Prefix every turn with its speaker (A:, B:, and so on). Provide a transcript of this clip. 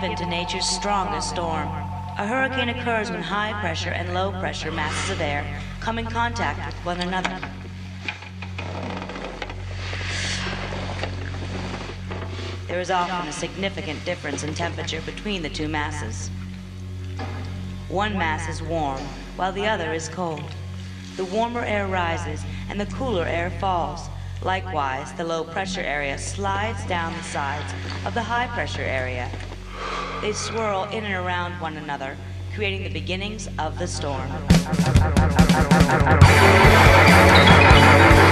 A: given to nature's strongest storm. A hurricane occurs when high pressure and low pressure masses of air come in contact with one another. There is often a significant difference in temperature between the two masses. One mass is warm, while the other is cold. The warmer air rises and the cooler air falls. Likewise, the low pressure area slides down the sides of the high pressure area. They swirl in and around one another, creating the beginnings of the storm.